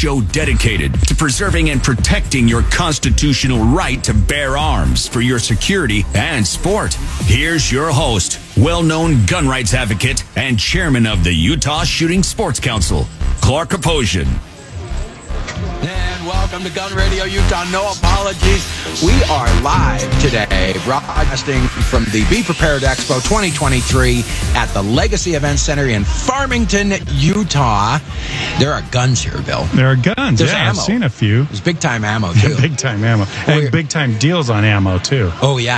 show dedicated to preserving and protecting your constitutional right to bear arms for your security and sport. Here's your host, well-known gun rights advocate and chairman of the Utah Shooting Sports Council, Clark Aposhian. And welcome to Gun Radio Utah. No apologies. We are live today, broadcasting from the Be Prepared Expo 2023 at the Legacy Event Center in Farmington, Utah. There are guns here, Bill. There are guns. There's ammo. I've seen a few. There's big time ammo too. Big time ammo, and big time deals on ammo too. Oh yeah.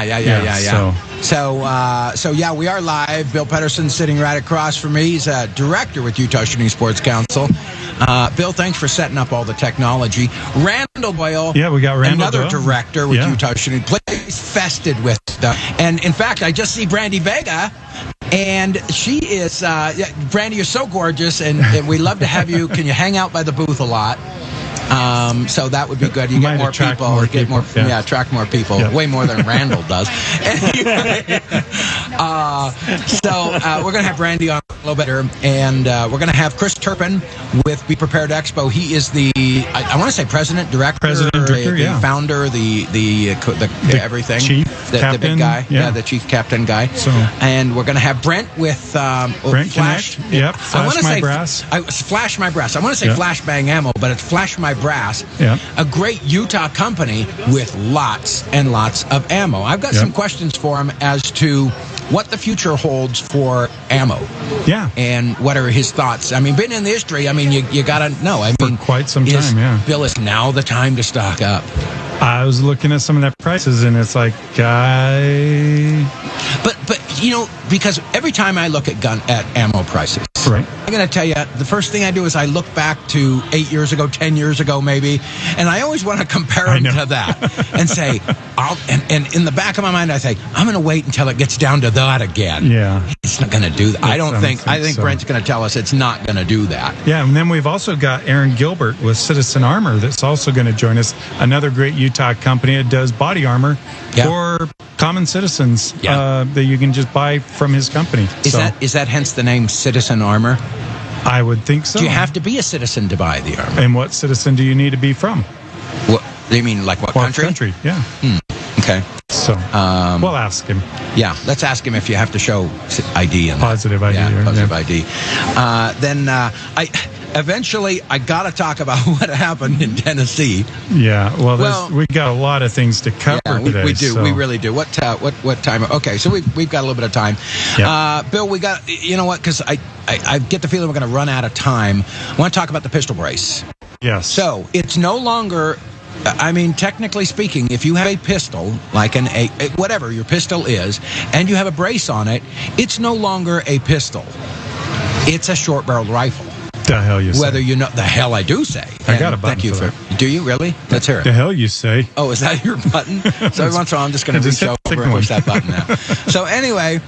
So we are live. Bill Pedersen sitting right across from me. He's a director with Utah Shooting Sports Council. Bill, thanks for setting up all the technology. Randall Boyle. Yeah, we got Randall another Boyle. director with Utah Shooting. Place fested with stuff. And in fact, I just see Brandy Vega. And she is, Brandy, you're so gorgeous, and we love to have you. Can you hang out by the booth a lot? So that would be good. You get more people. Attract more people. Yeah. Way more than Randall does. Anyway, we're going to have Brandy on a little bit here, and we're going to have Chris Turpin with Be Prepared Expo. He is the, I want to say president, director, the founder, the everything. Chief the captain. Big guy. Yeah. The chief captain guy. So, and we're going to have Brent with Brent Flash. Connect. Yep. Flash My Brass. Flash My Brass. I want to say Flash Bang Ammo, but it's Flash My Brass. Yeah. A great Utah company with lots and lots of ammo. I've got some questions for him as to what the future holds for ammo. Yeah. And what are his thoughts? I mean, being in the industry, I mean, you got to know. I mean, for quite some time, Bill, is now the time to stock up. I was looking at some of their prices, and it's like, But you know, because every time I look at ammo prices, right. I'm going to tell you, the first thing I do is I look back to 8 years ago, 10 years ago maybe, and I always want to compare them to that and say, and in the back of my mind I say, I'm going to wait until it gets down to that again. Yeah. It's not going to do that. I think so. Brent's going to tell us it's not going to do that. Yeah, and then we've also got Aaron Gilbert with Citizen Armor that's also going to join us. Another great Utah company that does body armor for common citizens that you can just buy from his company. Is that hence the name Citizen Armor? I would think so. Do you have to be a citizen to buy the armor? And what citizen do you need to be from? What do you mean, like what country? Yeah. Okay. So we'll ask him. Yeah, let's ask him if you have to show ID. Positive ID. Yeah, positive ID. Eventually, I got to talk about what happened in Tennessee. Yeah, well we got a lot of things to cover today. We do. So. We really do. What time? Okay, so we've got a little bit of time. Yep. Bill, we got, you know what, because I get the feeling we're going to run out of time. I want to talk about the pistol brace. Yes. So it's no longer, I mean, technically speaking, if you have a pistol, like whatever your pistol is, and you have a brace on it, it's no longer a pistol. It's a short-barreled rifle. The hell you say. Whether you know, the hell I do say. I got a button. Thank you for. Do you really? Let's hear it. The hell you say. Oh, is that your button? So every once in a while, I'm just going to reach over and push that button now. So anyway,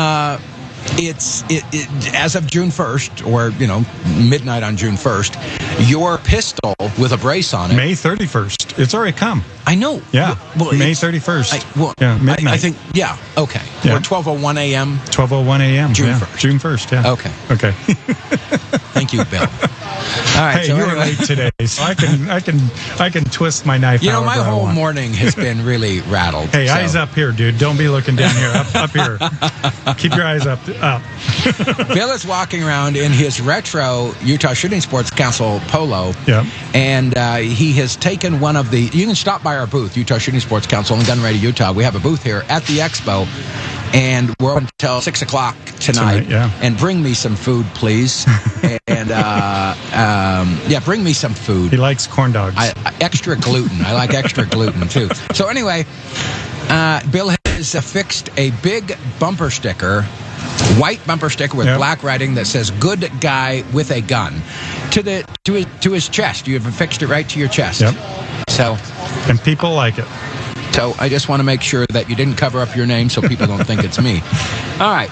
it's as of June 1st, or midnight on June 1st, your pistol with a brace on it. May 31st. It's already come. I know. Yeah. Well, May 31st. Midnight. I think. Yeah. Okay. Yeah. Or 12:01 a.m. 12:01 a.m. June 1st. June 1st. Yeah. Okay. Thank you, Bill. All right. Hey, you were late today, so I can twist my knife. My whole morning has been really rattled. Hey, eyes up here, dude. Don't be looking down here. Up here. Keep your eyes up. Bill is walking around in his retro Utah Shooting Sports Council polo. Yeah. And he has taken one of the. You can stop by our booth, Utah Shooting Sports Council and Gun Radio Utah. We have a booth here at the expo. And we're open until 6 o'clock tonight. And bring me some food, please. And bring me some food. He likes corn dogs. Extra gluten. I like extra gluten too. So anyway, Bill has affixed a big bumper sticker, white bumper sticker with black writing that says "Good Guy with a Gun" to his chest. You have affixed it right to your chest. Yep. So, and people like it. So I just want to make sure that you didn't cover up your name so people don't think it's me. All right.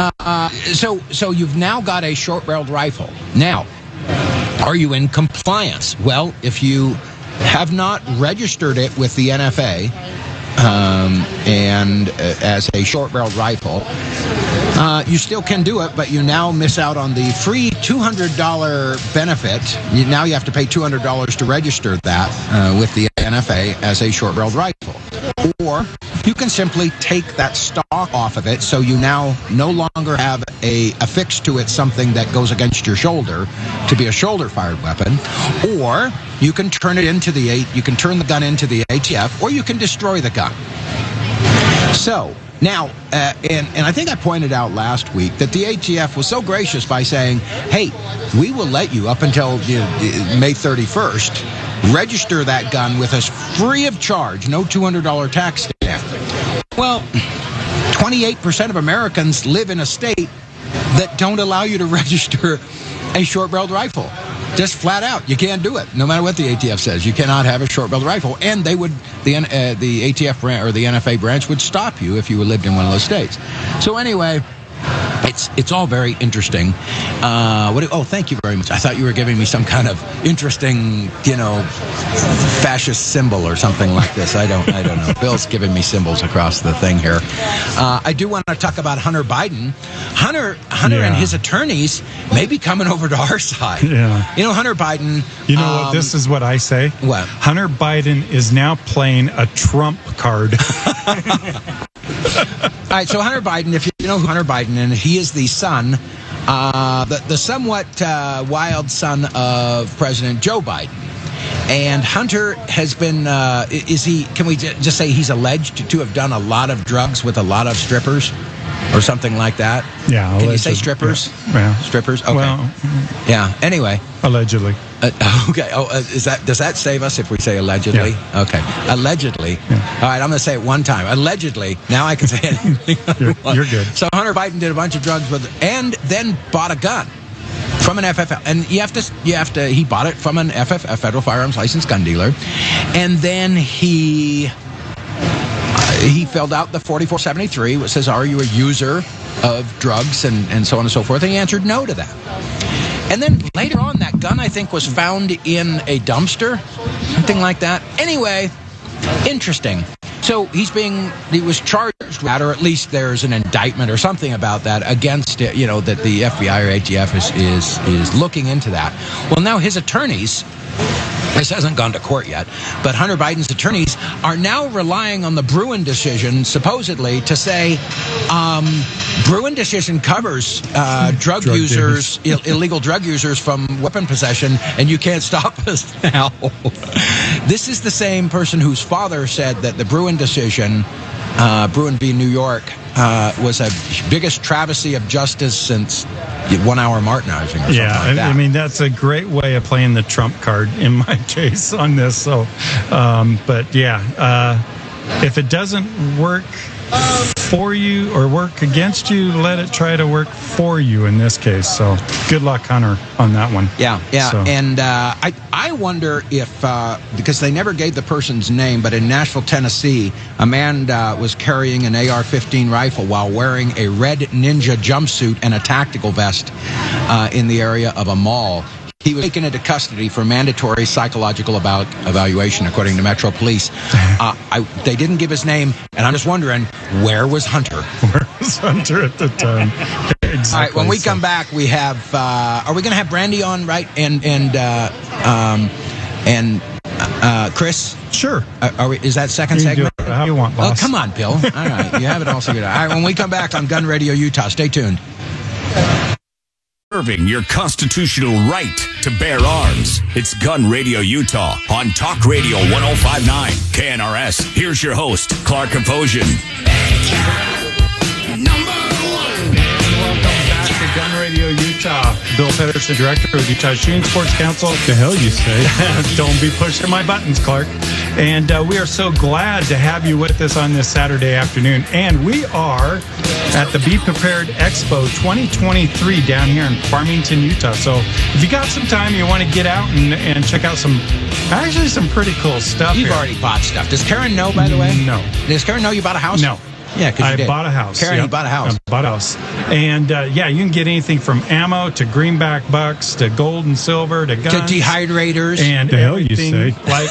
So you've now got a short-barreled rifle. Now, are you in compliance? Well, if you have not registered it with the NFA, and as a short-barreled rifle. You still can do it, but you now miss out on the free $200 benefit. Now you have to pay $200 to register that with the NFA as a short-barreled rifle. Or you can simply take that stock off of it, so you now no longer have affixed to it something that goes against your shoulder to be a shoulder-fired weapon. Or you can turn it into you can turn the gun into the ATF, or you can destroy the gun. So now, and I think I pointed out last week that the ATF was so gracious by saying, hey, we will let you up until May 31st register that gun with us free of charge, no $200 tax stamp. Well, 28% of Americans live in a state that don't allow you to register a short-barreled rifle. Just flat out, you can't do it. No matter what the ATF says, you cannot have a short-barreled rifle. And the ATF branch or the NFA branch would stop you if you lived in one of those states. So anyway, it's all very interesting. Thank you very much. I thought you were giving me some kind of interesting, fascist symbol or something like this. I don't know. Bill's giving me symbols across the thing here. I do want to talk about Hunter Biden. Hunter and his attorneys may be coming over to our side. Yeah. Hunter Biden. You know what? This is what I say. What? Hunter Biden is now playing a Trump card. All right, so Hunter Biden, if you know who Hunter Biden is, he is the son, the somewhat wild son of President Joe Biden. And Hunter has been, can we just say he's alleged to have done a lot of drugs with a lot of strippers or something like that? Yeah. Can you say strippers? Yeah. Strippers? Okay. Well, yeah. Anyway. Allegedly. Okay. Does that save us if we say allegedly? Yeah. Okay. Allegedly. Yeah. All right. I'm going to say it one time. Allegedly. Now I can say anything. You're good. So Hunter Biden did a bunch of drugs and then bought a gun from an FFL, and he bought it from an FFL, a federal firearms licensed gun dealer, and then he filled out the 4473, which says, are you a user of drugs, and so on and so forth, and he answered no to that. And then later on, that gun, I think, was found in a dumpster, something like that. Anyway, interesting. So he was charged with that, or at least there's an indictment or something about that against it, that the FBI or ATF is looking into that. Well, now his attorneys, this hasn't gone to court yet, but Hunter Biden's attorneys are now relying on the Bruen decision, supposedly, to say Bruen decision covers drug users, illegal drug users from weapon possession, and you can't stop us now. This is the same person whose father said that the Bruen decision, Bruen v. New York, was a biggest travesty of justice since 1 hour Martinizing or something like that. I mean, that's a great way of playing the Trump card in my case on this. So, if it doesn't work for you or work against you, let it try to work for you in this case. So good luck, Hunter, on that one. Yeah. So. And I wonder if, because they never gave the person's name, but in Nashville, Tennessee, a man was carrying an AR-15 rifle while wearing a red ninja jumpsuit and a tactical vest in the area of a mall. He was taken into custody for mandatory psychological evaluation, according to Metro Police. They didn't give his name, and I'm just wondering, where was Hunter? Where was Hunter at the time? Exactly. All right, when we come back, we have, are we going to have Brandy on, right? And Chris? Sure. Is that second segment? Do it how you want, boss. Oh, come on, Bill. All right, you have it all figured out. All right, when we come back on Gun Radio Utah, stay tuned. Serving your constitutional right to bear arms. It's Gun Radio Utah on Talk Radio 105.9 KNRS. Here's your host, Clark Kaposian. Gun Radio Utah. Bill Pedersen, Director of the Utah Shooting Sports Council. The hell you say? Don't be pushing my buttons, Clark. And we are so glad to have you with us on this Saturday afternoon. And we are at the Be Prepared Expo 2023 down here in Farmington, Utah. So if you got some time, you want to get out and check out some pretty cool stuff. You've already bought stuff. Does Karen know, by the way? No. Does Karen know you bought a house? No. Yeah, because I bought a house. Karen, you bought a house. I bought a house. And, yeah, you can get anything from ammo to greenback bucks to gold and silver to guns. To dehydrators. And the hell you say.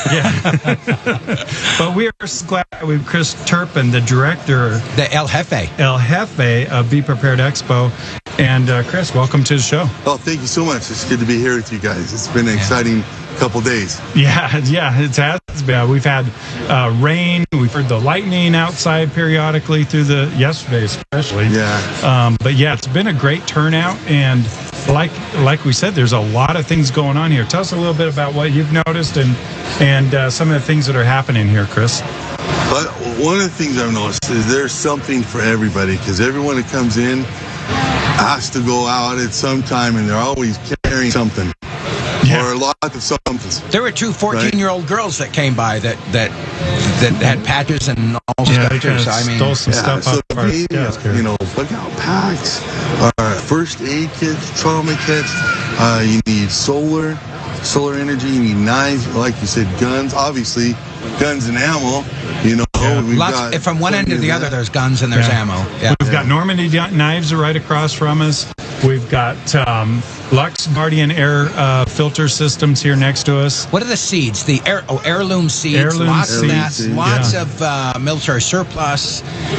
But we are glad with Chris Turpin, the director. The El Jefe of Be Prepared Expo. And, Chris, welcome to the show. Oh, thank you so much. It's good to be here with you guys. It's been an exciting couple days. Yeah, it has been. We've had rain. We've heard the lightning outside periodically through yesterday especially. Yeah. But yeah, it's been a great turnout, and like we said, there's a lot of things going on here. Tell us a little bit about what you've noticed and some of the things that are happening here, Chris. But one of the things I've noticed is there's something for everybody, because everyone that comes in has to go out at some time, and they're always carrying something. Or a lot of something. There were two 14-year-old girls that came by that had patches and all stuff too. So I mean, stole some stuff off our desk here. You know, look out packs, first aid kits, trauma kits. You need solar energy. You need knives, like you said, guns. Obviously, guns and ammo. You know, lots, from one end to the other, there's guns and there's ammo. Yeah. We've got Normandy knives right across from us. We've got Lux Guardian air filter systems here next to us. What are the seeds? The heirloom seeds. Lots of that. Lots of military surplus.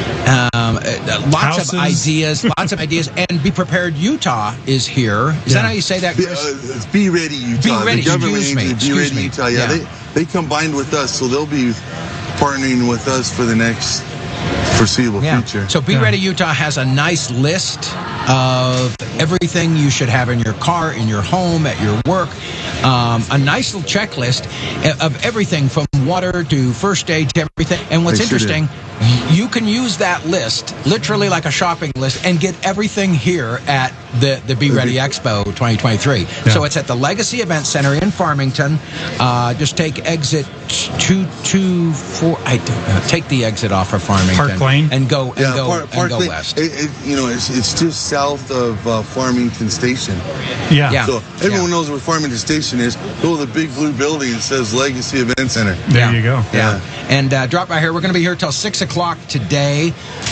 Lots of ideas. Lots of ideas. And Be Prepared Utah is here. Is that how you say that, Chris? It's Be Ready Utah. Be Ready. The government Excuse me. Utah. Yeah. They combined with us, so they'll be partnering with us for the next foreseeable future. So Be Ready Utah has a nice list of everything you should have in your car, in your home, at your work. A nice little checklist of everything from water to first aid to everything. And what's interesting, you can use that list, literally like a shopping list, and get everything here at the Be Ready Expo 2023. Yeah. So it's at the Legacy Event Center in Farmington. Just take exit 224. Take the exit off of Farmington. Park Lane. And go Park Lane, west. It's just south of Farmington Station. Yeah. So everyone knows where Farmington Station is. Go to the big blue building that says Legacy Event Center. There you go. Yeah. And drop by here. We're going to be here till 6 o'clock today.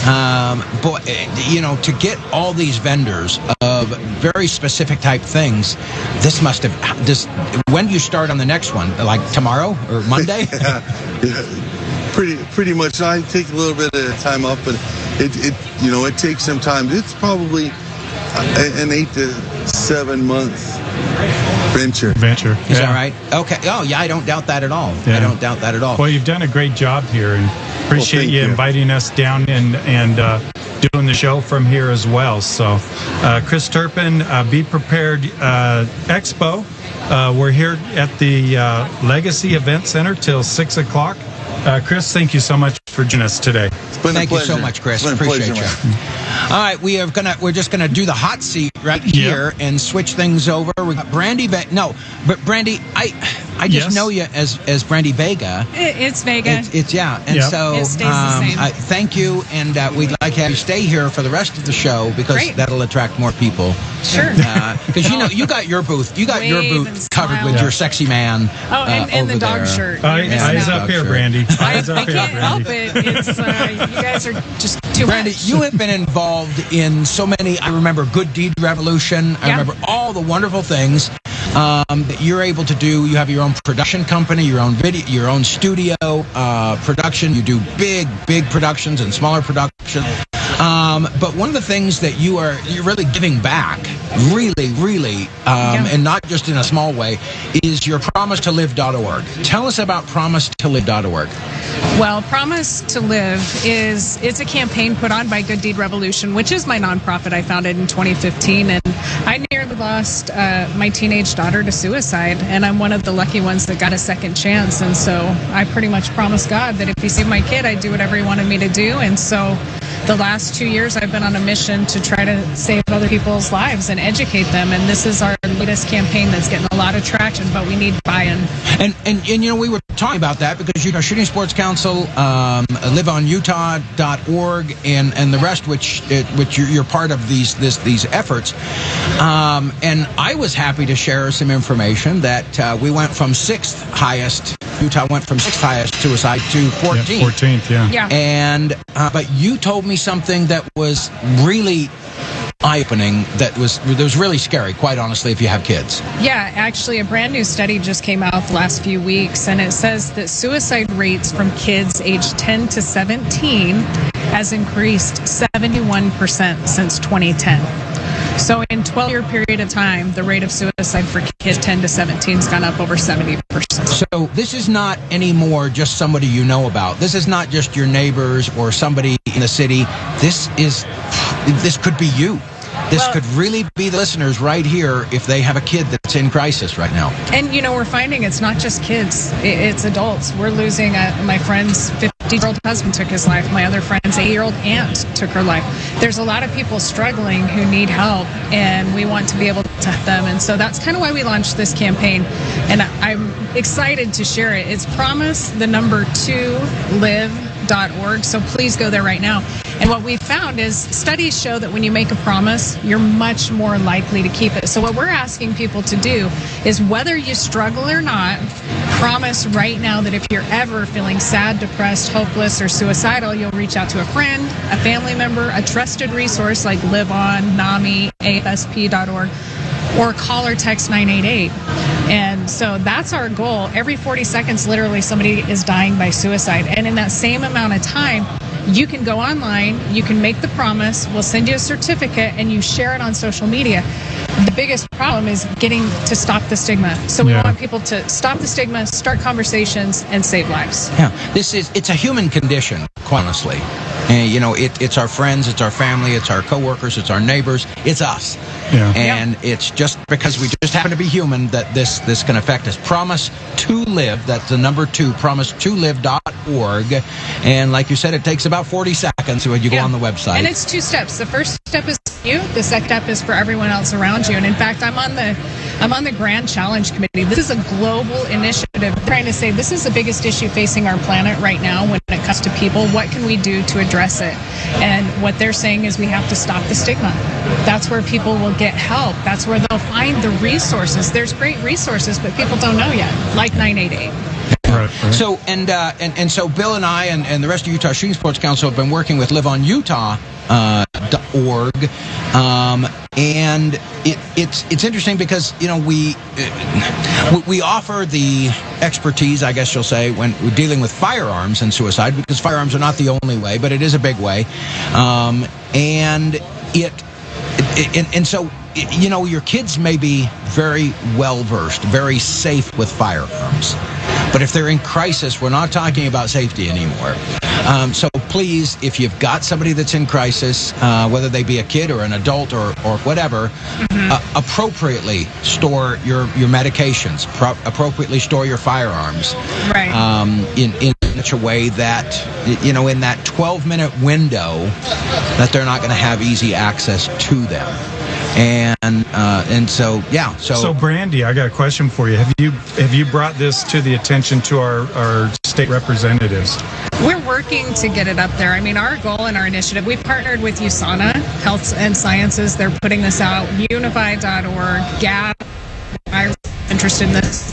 To get all these vendors of very specific type things, this must have. When do you start on the next one? Like tomorrow or Monday? Pretty much. I take a little bit of time off, but it takes some time. It's probably an 8 to 7 month venture. Is that right? Okay. Oh, yeah, I don't doubt that at all. Yeah. I don't doubt that at all. Well, you've done a great job here, and appreciate you inviting us down and doing the show from here as well. So, Chris Turpin, Be Prepared Expo. We're here at the Legacy Event Center till 6 o'clock. Chris, thank you so much for joining us today. Thank you so much, Chris. Appreciate you. All right, we're just gonna do the hot seat right here and switch things over. We got Brandy. But Brandy, I just know you as Brandy Vega. It's Vega. And it stays the same. Thank you, and we'd like to have you stay here for the rest of the show because that'll attract more people. Sure. Because you got your booth. You got your booth covered with your sexy man. Oh, and the dog shirt. Eyes up here, Brandy. I can't help it. It's you guys are just too Brandy, much. you have been involved in so many. I remember Good Deed Revolution. I remember all the wonderful things that you're able to do. You have your own production company, your own video, your own studio production. You do big productions and smaller productions. But one of the things that you're really giving back, really, and not just in a small way, is your PromiseToLive.org. Tell us about PromiseToLive.org. Well, Promise to Live it's a campaign put on by Good Deed Revolution, which is my nonprofit I founded in 2015, and I nearly lost my teenage daughter to suicide, and I'm one of the lucky ones that got a second chance, and so I pretty much promised God that if he saved my kid, I'd do whatever he wanted me to do, and so the last 2 years I've been on a mission to try to save other people's lives and educate them, and this is our latest campaign that's getting a lot of traction, but we need buy-in. And we were talking about that because Utah Shooting Sports Council, liveonutah.org, and the rest, which you're part of these efforts. And I was happy to share some information that we went from 6th highest Utah went from 6th highest suicide to 14th. Yeah, 14th, yeah. And but you told me something that was really eye-opening, that was really scary, quite honestly, if you have kids. Yeah, actually, a brand new study just came out the last few weeks, and it says that suicide rates from kids aged 10 to 17 has increased 71% since 2010. So in a 12-year period of time, the rate of suicide for kids 10 to 17 has gone up over 70%. So this is not anymore just somebody you know about. This is not just your neighbors or somebody in the city. This could be you. This could really be the listeners right here if they have a kid that's in crisis right now. And, we're finding it's not just kids. It's adults. We're losing my friend's 50-year-old husband took his life. My other friend's 8-year-old aunt took her life. There's a lot of people struggling who need help, and we want to be able to help them. And so that's kind of why we launched this campaign. And I'm excited to share it. It's promise2live.org. So please go there right now. And what we've found is studies show that when you make a promise, you're much more likely to keep it. So what we're asking people to do is, whether you struggle or not, promise right now that if you're ever feeling sad, depressed, hopeless, or suicidal, you'll reach out to a friend, a family member, a trusted resource like Live On, NAMI, AFSP.org, or call or text 988. And so that's our goal. Every 40 seconds, literally, somebody is dying by suicide. And in that same amount of time, you can go online, you can make the promise, we'll send you a certificate, and you share it on social media. The biggest problem is getting to stop the stigma. So we want people to stop the stigma, start conversations, and save lives. Yeah, it's a human condition, quite honestly. And, it's our friends, it's our family, it's our coworkers, it's our neighbors, it's us. Yeah. And it's just because we just happen to be human that this can affect us. Promise to Live, that's the number 2, promise2live.org. And like you said, it takes about 40 seconds when you go on the website. And it's 2 steps. The first step is you, the second step is for everyone else around you. And in fact, I'm on the Grand Challenge Committee. This is a global initiative trying to say this is the biggest issue facing our planet right now when it comes to people. What can we do to address it? And what they're saying is we have to stop the stigma. That's where people will get help. That's where they'll find the resources. There's great resources, but people don't know yet, like 988. Right. So and so Bill and I and the rest of Utah Shooting Sports Council have been working with liveonutah.org, and it's interesting because we offer the expertise, I guess you'll say, when we're dealing with firearms and suicide, because firearms are not the only way, but it is a big way, and so your kids may be very well versed, very safe with firearms. But if they're in crisis, we're not talking about safety anymore. So please, if you've got somebody that's in crisis, whether they be a kid or an adult or whatever, appropriately store your medications, appropriately store your firearms. Right. In such a way that, in that 12-minute window, that they're not going to have easy access to them. And so, yeah. So Brandy, I got a question for you. Have you brought this to the attention to our state representatives? We're working to get it up there. I mean, our goal and our initiative, we partnered with USANA Health and Sciences. They're putting this out. Unify.org, GAP. I'm interested in this.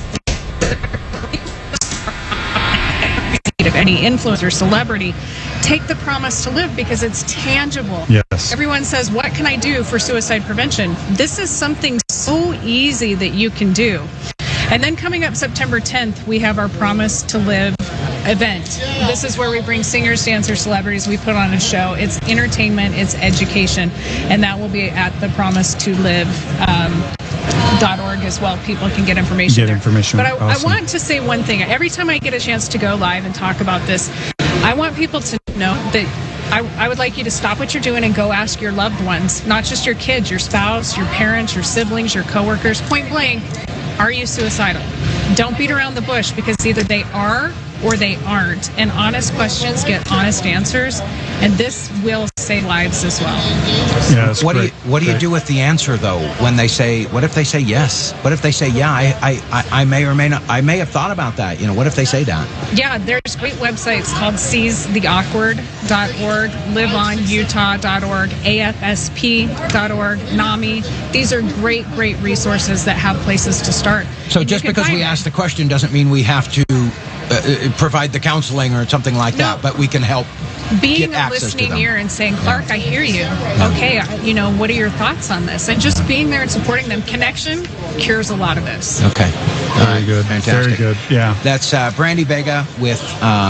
If any influencer, celebrity, take the promise to live because it's tangible. Yes. Everyone says, what can I do for suicide prevention? This is something so easy that you can do. And then coming up September 10th, we have our Promise to Live event. This is where we bring singers, dancers, celebrities. We put on a show. It's entertainment, it's education, and that will be at the Promise to Live .org as well. People can get information there. But I want to say one thing. Every time I get a chance to go live and talk about this, I want people to know that I would like you to stop what you're doing and go ask your loved ones, not just your kids, your spouse, your parents, your siblings, your coworkers, point blank, are you suicidal? Don't beat around the bush, because either they are or they aren't. And honest questions get honest answers, and this will save save lives as well. Yeah, what do you do with the answer though when they say, what if they say yes? What if they say, yeah, I may or may not, I may have thought about that. What if they say that? Yeah, there's great websites called seizetheawkward.org, liveonutah.org, AFSP.org, NAMI. These are great resources that have places to start. So just because we asked the question doesn't mean we have to provide the counseling or something like that, but we can help. Being a listening ear and saying, Clark, I hear you. Okay, what are your thoughts on this? And just being there and supporting them. Connection cures a lot of this. Okay. Very good. Fantastic. Very good. Yeah. That's Brandy Vega with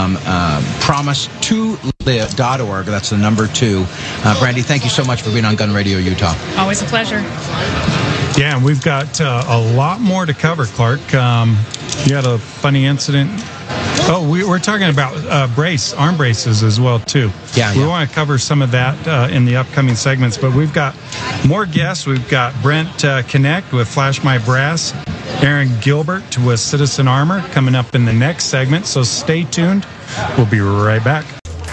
promise2live.org. That's the number 2. Brandy, thank you so much for being on Gun Radio Utah. Always a pleasure. Yeah, and we've got a lot more to cover, Clark. You had a funny incident. Oh, we're talking about arm braces as well, too. Yeah. We want to cover some of that in the upcoming segments, but we've got more guests. We've got Brent Connect with Flash My Brass, Aaron Gilbert with Citizen Armor coming up in the next segment, so stay tuned. We'll be right back.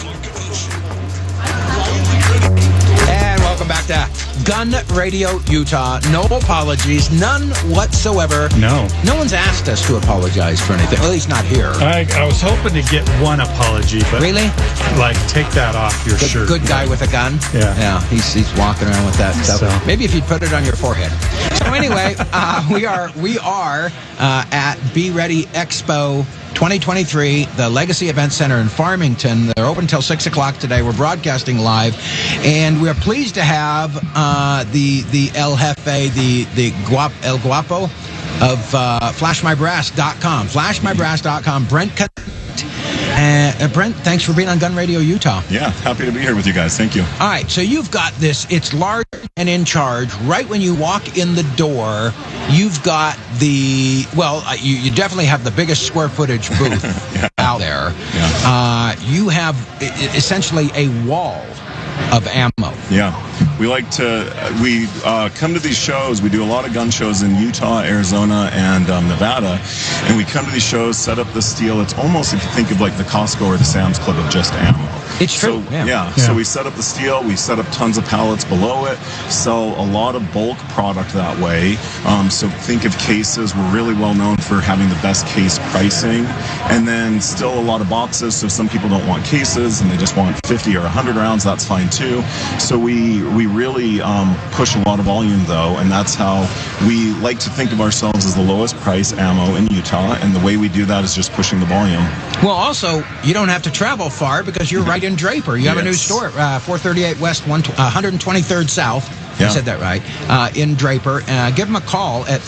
And welcome back to Gun Radio Utah. No apologies, none whatsoever. No one's asked us to apologize for anything. At least not here. I was hoping to get one apology, but really, take that off your shirt. Good guy with a gun. Yeah. He's walking around with that stuff. So. Maybe if you'd put it on your forehead. So anyway, we are at Be Ready Expo 2023, the Legacy Event Center in Farmington. They're open until 6 o'clock today. We're broadcasting live, and we're pleased to have the El Jefe, El Guapo of FlashMyBrass.com. FlashMyBrass.com. Brent. Brent, thanks for being on Gun Radio Utah. Yeah, happy to be here with you guys. Thank you. All right, so you've got this. It's large and in charge. Right when you walk in the door, you've got you definitely have the biggest square footage booth out there. Yeah. You have essentially a wall of ammo. Yeah. We come to these shows. We do a lot of gun shows in Utah, Arizona, and Nevada. And we come to these shows, set up the steel. It's almost, if you think of like the Costco or the Sam's Club of just ammo. It's true. So we set up the steel. We set up tons of pallets below it. Sell a lot of bulk product that way. So think of cases. We're really well known for having the best case pricing. And then still a lot of boxes. So some people don't want cases and they just want 50 or 100 rounds. That's fine too. So we really push a lot of volume though, and that's how we like to think of ourselves as the lowest price ammo in Utah, and the way we do that is just pushing the volume. Well, also, you don't have to travel far because you're right in Draper. You have a new store at 438 West 123rd South. I said that right. In Draper. Give them a call at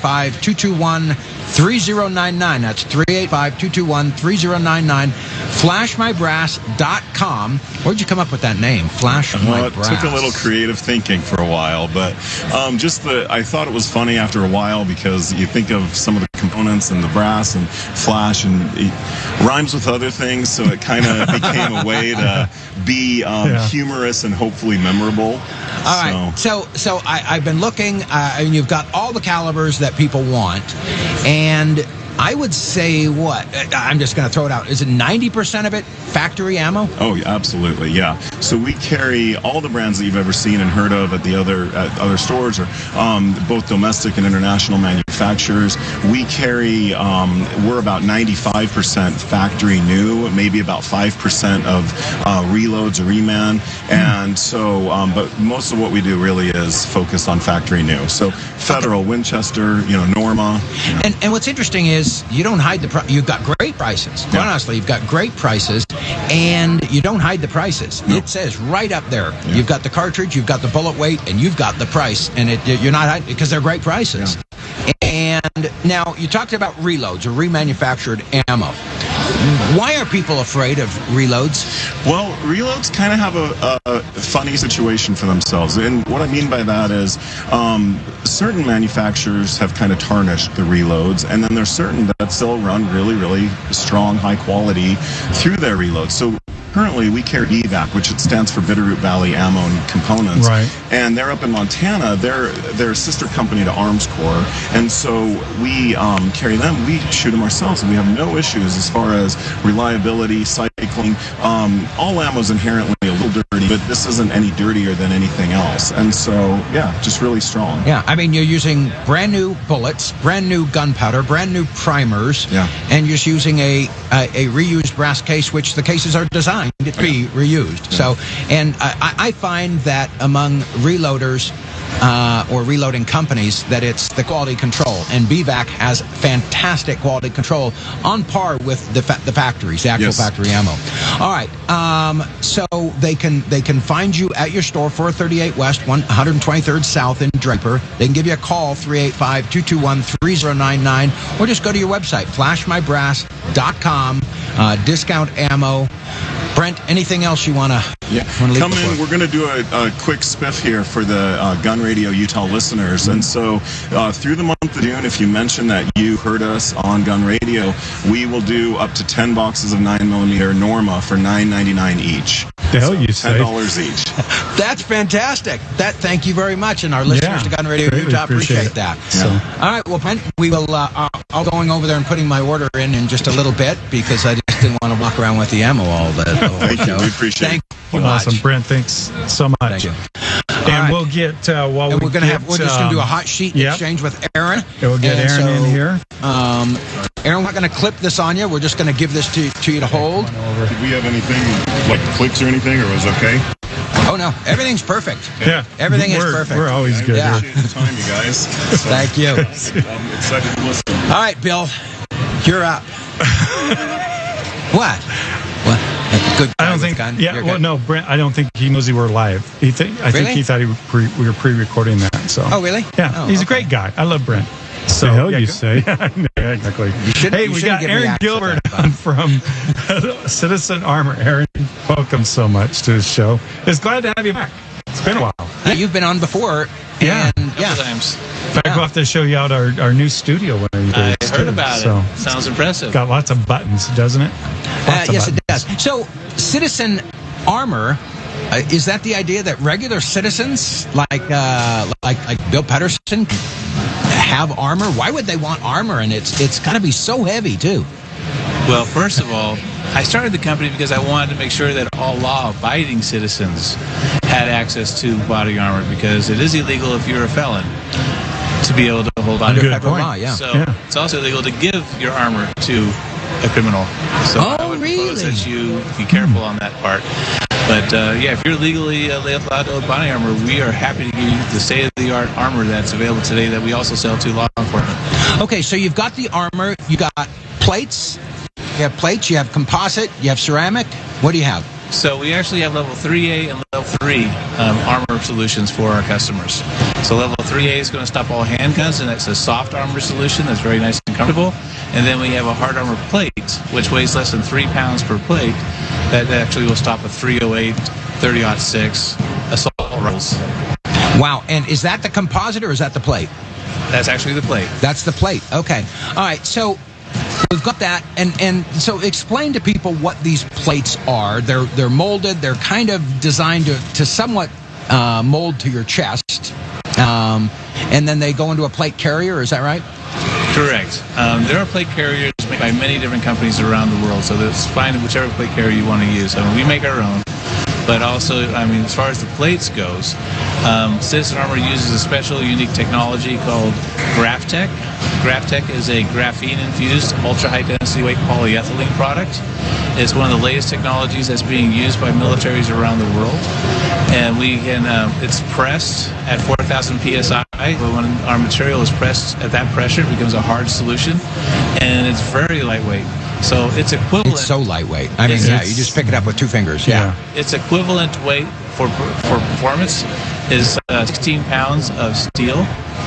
385-221-3099. That's 385-221-3099. FlashMyBrass.com. Where'd you come up with that name? Flash My Brass. It took a little creative thinking for a while, but I thought it was funny after a while because you think of some of the components and the brass and flash, and it rhymes with other things, so it kind of became a way to be humorous and hopefully memorable. All right. So I've been looking, and you've got all the calibers that people want, and I would say I'm just going to throw it out. Is it 90% of it factory ammo? Oh, yeah, absolutely, yeah. So we carry all the brands that you've ever seen and heard of at other stores, or both domestic and international manufacturers. We carry, we're about 95% factory new, maybe about 5% of reloads or reman. And so, but most of what we do really is focused on factory new. So Federal, Winchester, Norma. And what's interesting is you don't hide you've got great prices. Quite honestly, you've got great prices, and you don't hide the prices. No. It says right up there. Yeah. You've got the cartridge, you've got the bullet weight, and you've got the price, and you're not hiding because they're great prices. Yeah. And now you talked about reloads or remanufactured ammo. Why are people afraid of reloads? Well, reloads kind of have a funny situation for themselves. And what I mean by that is certain manufacturers have kind of tarnished the reloads, and then there's certain that still run really, really strong, high quality through their reloads. So currently, we carry EVAC, which stands for Bitterroot Valley Ammo and Components. Right. And they're up in Montana. They're a sister company to Arms Corps. And so we carry them. We shoot them ourselves, and we have no issues as far as reliability, cycling. All ammo is inherently a little dirty, but this isn't any dirtier than anything else. And so, yeah, just really strong. Yeah, I mean, you're using brand new bullets, brand new gunpowder, brand new primers, and you're just using a reused brass case, which the cases are designed to be reused. So, and I find that among reloaders or reloading companies, that it's the quality control, and BVAC has fantastic quality control on par with the factories, the actual factory ammo. All right, so they can find you at your store, 438 West, 123rd South in Draper. They can give you a call, 385-221-3099, or just go to your website, flashmybrass.com. Discount ammo. Brent, anything else you want to leave? Come in. We're going to do a quick spiff here for the Gun Radio Utah listeners. And so through the month of June, if you mention that you heard us on Gun Radio, we will do up to 10 boxes of 9mm Norma for $9.99 each. The hell you say? $10 each. That's fantastic. Thank you very much, and our listeners to Gun Radio Utah appreciate that. So, all right, well, Brent, we will. I'll going over there and putting my order in just a little bit, because I just didn't want to walk around with the ammo all the Thank you. We appreciate it. Thank you much. Awesome, Brent. Thanks so much. Thank you. And we'll get we're just going to do a hot sheet exchange with Aaron. We'll get Aaron in here. Aaron, we're not going to clip this on you. We're just going to give this to you to hold. Did we have anything like clicks or anything, or was it okay? Oh no, everything's perfect. Yeah, everything is perfect. We're always good. Yeah. Appreciate the time, you guys. So, Thank you. I'm excited to listen. All right, Bill, you're up. What? Good. I don't think. Yeah. Well, no, Brent. I don't think he knows we were live. I think he thought we were pre-recording that. So. Oh really? Yeah. He's a great guy. I love Brent. So the hell you say? Exactly. We got Aaron Gilbert on from Citizen Armor. Aaron, welcome so much to the show. It's glad to have you back. It's been a while. Yeah, you've been on before. Yeah. Times. In fact, we'll have to show you out our new studio one of these days. I heard about it. Sounds impressive. Got lots of buttons, doesn't it? Yes, it does. So, Citizen Armor, is that the idea that regular citizens like Bill Pedersen have armor? Why would they want armor? And it's got to be so heavy too. Well, first of all, I started the company because I wanted to make sure that all law-abiding citizens had access to body armor, because it is illegal if you're a felon to be able to hold on to it. Federal law, yeah. So it's also illegal to give your armor to a criminal. So I would propose that you be careful on that part. But if you're legally allowed to own body armor, we are happy to give you the state-of-the-art armor that's available today that we also sell to law enforcement. Okay, so you've got the armor, you got plates. You have plates, you have composite, you have ceramic. What do you have? So we actually have level 3A and level 3 armor solutions for our customers. So level 3A is going to stop all handguns, and that's a soft armor solution that's very nice and comfortable. And then we have a hard armor plate, which weighs less than 3 pounds per plate. That actually will stop a 308, 30-06 assault rifles. Wow, and is that the composite or is that the plate? That's actually the plate. That's the plate, okay. All right, so we've got that, and so explain to people what these plates are. They're molded. They're kind of designed to somewhat mold to your chest, and then they go into a plate carrier. Is that right? Correct. There are plate carriers made by many different companies around the world, so that's fine whichever plate carrier you want to use. I mean, we make our own. But also, I mean, as far as the plates goes, Citizen Armor uses a special, unique technology called GraphTech. GraphTech is a graphene-infused, ultra-high-density weight polyethylene product. It's one of the latest technologies that's being used by militaries around the world. And we can, it's pressed at 4,000 psi. When our material is pressed at that pressure, it becomes a hard solution, and it's very lightweight. So it's equivalent. It's so lightweight. I mean, you just pick it up with 2 fingers. Yeah. Its equivalent weight for performance is 16 pounds of steel.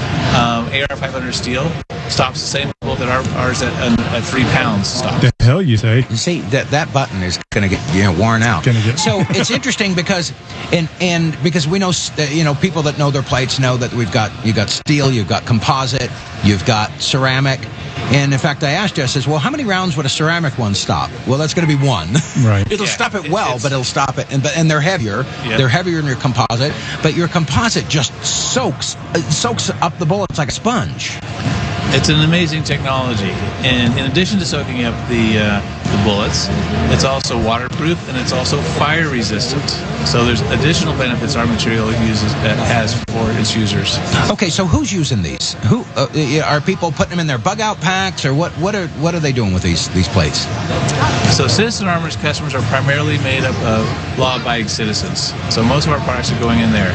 AR-500 steel stops the same bullet that ours at 3 pounds stops. The hell you say? You see, that button is going to get worn out. So it's interesting because and because we know people that know their plates know that you got steel, you've got composite, you've got ceramic. And in fact, I asked you, I says, well, how many rounds would a ceramic one stop? Well, that's going to be 1. Right. It'll stop it well, but it'll stop it. And they're heavier. Yep. They're heavier than your composite. But your composite just soaks up the bullets like a sponge. It's an amazing technology, and in addition to soaking up the bullets, it's also waterproof and it's also fire resistant. So there's additional benefits our material has for its users. Okay, so who's using these? Who are people putting them in their bug out packs, or what are they doing with these plates? So Citizen Armor's customers are primarily made up of law-abiding citizens. So most of our products are going in there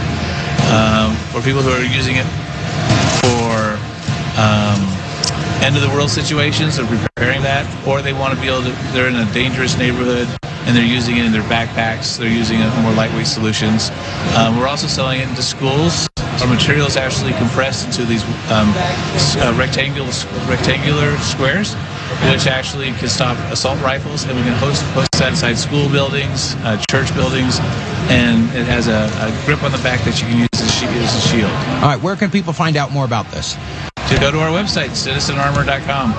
for people who are using it for end-of-the-world situations, they're preparing that, or they want to be able to, they're in a dangerous neighborhood and they're using it in their backpacks, they're using it in more lightweight solutions. We're also selling it into schools. Our material is actually compressed into these rectangular squares, which actually can stop assault rifles, and we can post that inside school buildings, church buildings, and it has a grip on the back that you can use as a shield. All right, where can people find out more about this? To go to our website, citizenarmor.com.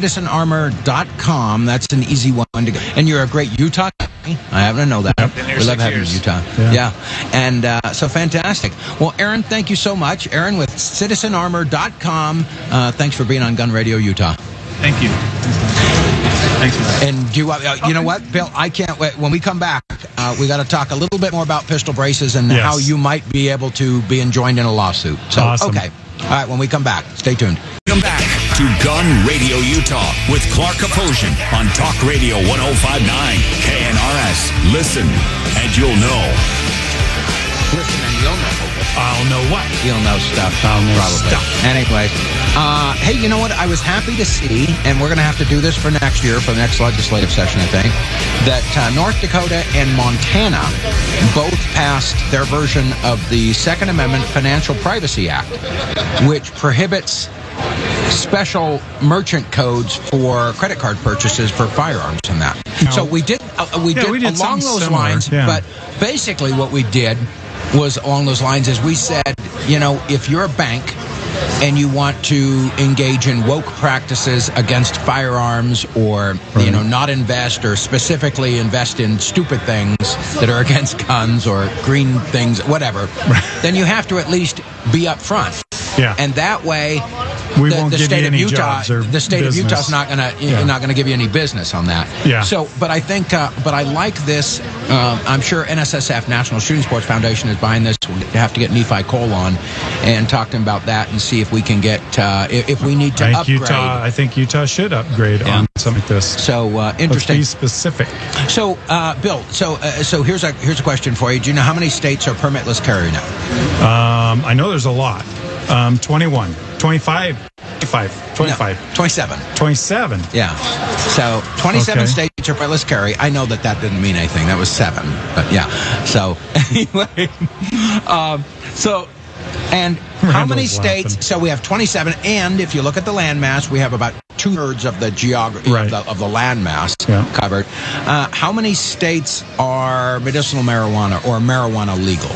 Citizenarmor.com. That's an easy one to go. And you're a great Utah guy. I happen to know that. We love having you, Utah. Yeah. And so fantastic. Well, Aaron, thank you so much. Aaron with citizenarmor.com. Thanks for being on Gun Radio Utah. Thank you. Thanks for that. And do you know what, Bill? I can't wait. When we come back, we got to talk a little bit more about pistol braces and how you might be able to be enjoined in a lawsuit. So, awesome. Okay. All right, when we come back, stay tuned. Come back to Gun Radio Utah with Clark Kaposian on Talk Radio 105.9 KNRS. Listen, and you'll know. Listen, and you'll know. I'll know what? You'll know stuff. I'll know probably. stuff. Anyway, hey, you know what? I was happy to see, and we're going to have to do this for next year, for the next legislative session, I think, that North Dakota and Montana both passed their version of the Second Amendment Financial Privacy Act, which prohibits special merchant codes for credit card purchases for firearms and that. No. So we did along those lines, but basically what we did was along those lines is we said, you know, if you're a bank and you want to engage in woke practices against firearms, or you know, not invest, or specifically invest in stupid things that are against guns or green things, whatever, then you have to at least be up front. Yeah. And that way, the state of Utah, the state of Utah's not gonna give you any business on that. Yeah. So, but I think, but I like this. I'm sure NSSF, National Shooting Sports Foundation, is behind this. We have to get Nephi Cole on and talk to him about that and see if we can get if we need to upgrade. I think Utah should upgrade on something like this. So interesting. Let's be specific. So, Bill. So here's a question for you. Do you know how many states are permitless carry now? I know there's a lot. 21, 25, 25. 27. 27. Yeah. So 27 states are permitless carry. I know that didn't mean anything. That was 7. But yeah. So anyway, and how many states? Laughing. So we have 27, and if you look at the landmass, we have about 2/3 of the geography of the landmass covered. How many states are medicinal marijuana or marijuana legal?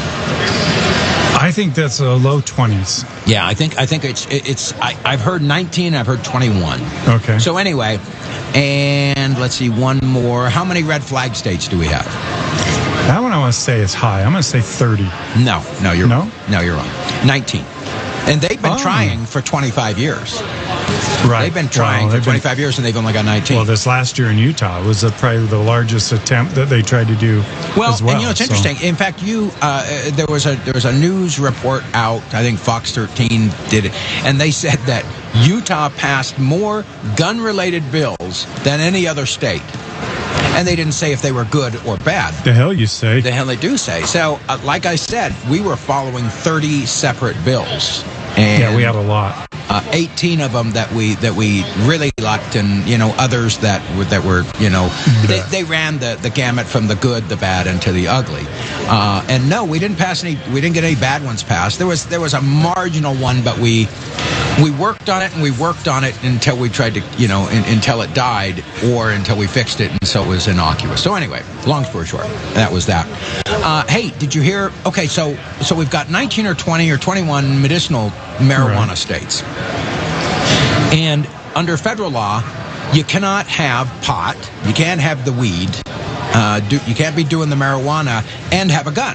I think that's a low 20s. Yeah, I think it's I've heard 19, I've heard 21. Okay. So anyway, and let's see, one more. How many red flag states do we have? That one I want to say is high. I'm going to say 30. No, you're wrong. No, you're wrong. 19. And they've been trying for 25 years. Right. They've been trying for 25 years, and they've only got 19. Well, this last year in Utah was probably the largest attempt that they tried to do as well. And you know, it's interesting. In fact, there was a news report out, I think Fox 13 did it, and they said that Utah passed more gun-related bills than any other state. And they didn't say if they were good or bad. The hell you say. The hell they do say. So, like I said, we were following 30 separate bills. And we had a lot. 18 of them that we really liked, and others that were they ran the gamut from the good, the bad, and to the ugly. And no, we didn't get any bad ones passed. There was a marginal one, but we worked on it, and we worked on it until we tried to until it died, or until we fixed it, and so it was innocuous. So anyway, long story short, that was that. Hey, did you hear? Okay, so we've got 19 or 20 or 21 medicinal marijuana states. And under federal law, you cannot have pot, you can't have the weed, you can't be doing the marijuana and have a gun.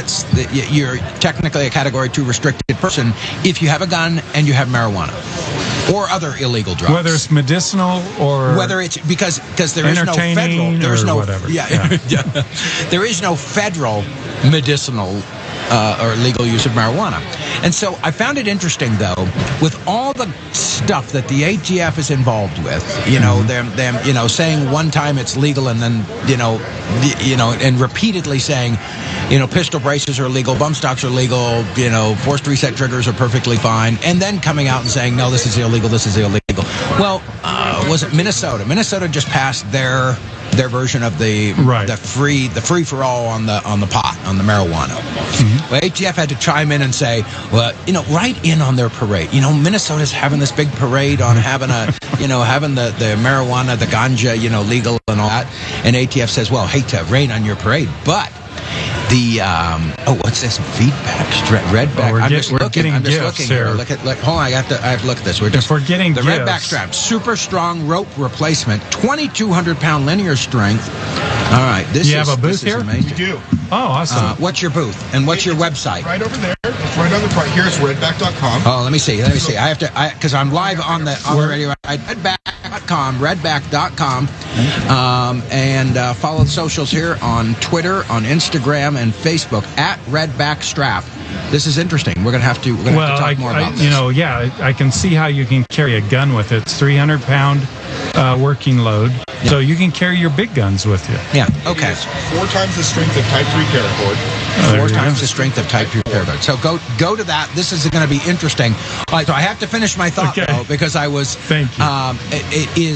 You're technically a Category 2 restricted person if you have a gun and you have marijuana. or other illegal drugs. Whether it's medicinal or whether it's because there is no federal, there's no whatever. Yeah. There is no federal medicinal or legal use of marijuana. And so I found it interesting, though, with all the stuff that the ATF is involved with, them saying one time it's legal and then, and repeatedly saying, pistol braces are illegal, bump stocks are legal, forced reset triggers are perfectly fine, and then coming out and saying, no, this is illegal, this is illegal. Well, was it Minnesota? Minnesota just passed their version of the free for all on the pot, on the marijuana. Mm-hmm. Well, ATF had to chime in and say, well, right in on their parade. Minnesota's having this big parade on having having the marijuana, the ganja, legal and all that. And ATF says, well, hate to rain on your parade, but the what's this feedback? Redback. I'm just looking here. Hold on, I have to look at this. We're getting the Redback strap, super strong rope replacement, 2,200-pound linear strength. All right, you have a booth here? Amazing. We do. Oh, awesome. What's your booth and what's your website? Right over there. It's right on the front. Here's redback.com. Oh, let me see. I have to, because I'm live on the radio. Redback.com, and follow the socials here on Twitter, on Instagram, and Facebook at Redbackstrap. This is interesting. We're going to have to talk more about this. I can see how you can carry a gun with it. It's 300-pound working load. Yeah. So you can carry your big guns with you. Yeah, okay. It is 4 times the strength of Type 3 paracord. 4 times the strength of Type 3 paracord. So go to that. This is going to be interesting. All right, so I have to finish my thought, though, because I was... Thank you.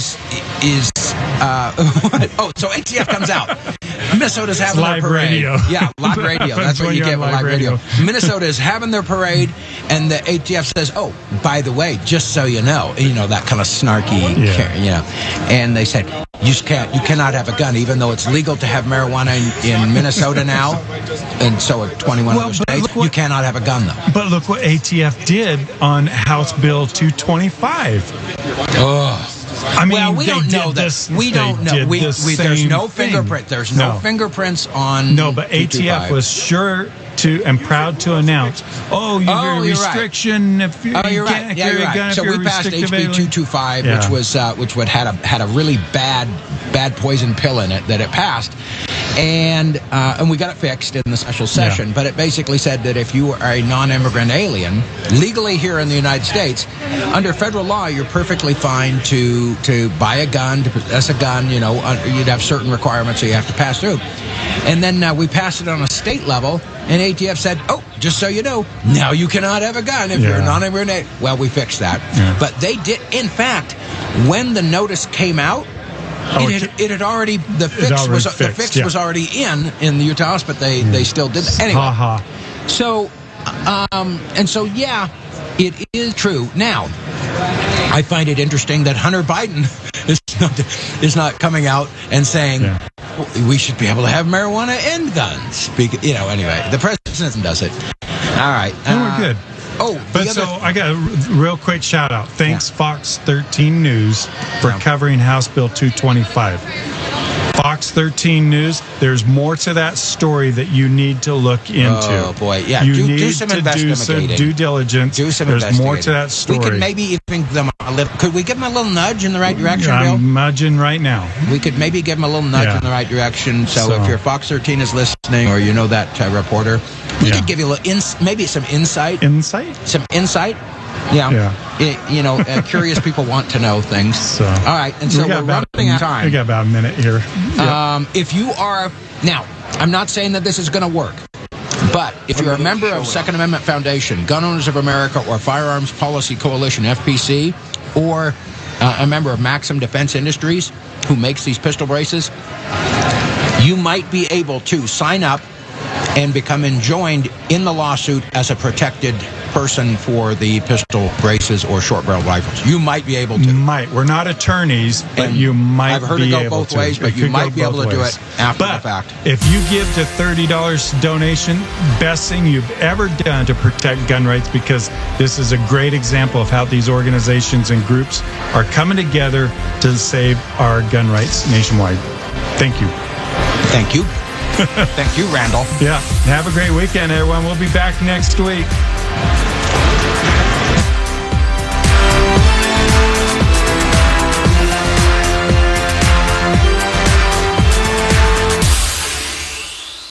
So ATF comes out. Minnesota's having live their parade. Radio. Yeah, live radio. That's what you get with live radio. Minnesota is having their parade, and the ATF says, oh, by the way, just so you know, that kind of snarky, and they said, you cannot have a gun, even though it's legal to have marijuana in Minnesota now, and so at 21 other states, you cannot have a gun, though. But look what ATF did on House Bill 225. Oh. I mean, we don't know this. We don't know. There's no fingerprint. There's no fingerprints on. No, but ATF was sure to and proud to announce. Oh, you get a restriction if you can't carry a gun. So we passed HB 225, which had a really bad poison pill in it that it passed, and we got it fixed in the special session. Yeah. But it basically said that if you are a non-immigrant alien legally here in the United States, under federal law, you're perfectly fine to buy a gun, to possess a gun. You'd have certain requirements that you have to pass through. And then we passed it on a state level, and ATF said, oh, just so you know, now you cannot have a gun if you're a non-immigrant. Well, we fixed that. Yeah. But they did, in fact, when the notice came out, it had already, the fix was already in the Utah House, but they still did that. Anyway, so it is true. Now, I find it interesting that Hunter Biden is not coming out and saying we should be able to have marijuana and guns. Anyway, the president does it. All right. We're good. I got a real quick shout out. Thanks, Fox 13 News, for covering House Bill 225. Fox 13 News, there's more to that story that you need to look into. Oh, boy. Yeah, you need to do some due diligence. There's more to that story. We could maybe even give them could we give them a little nudge in the right direction, Bill? I'm nudging right now. We could maybe give them a little nudge in the right direction. So if your Fox 13 is listening, or you know that reporter, we could give you a little maybe some insight. Some insight. Curious people want to know things. So, all right, and so we're running out of time. We got about a minute here. If you are now, I'm not saying that this is going to work, but if you're a member of Second Amendment Foundation, Gun Owners of America, or Firearms Policy Coalition (FPC), or a member of Maxim Defense Industries, who makes these pistol braces, you might be able to sign up and become enjoined in the lawsuit as a protected person for the pistol braces or short-barreled rifles. You might be able to. We're not attorneys, but you might be able to. I've heard it go both ways, but you might be able to do it after the fact. If you give to $30 donation, best thing you've ever done to protect gun rights, because this is a great example of how these organizations and groups are coming together to save our gun rights nationwide. Thank you. Thank you. Thank you, Randall. Yeah. Have a great weekend, everyone. We'll be back next week.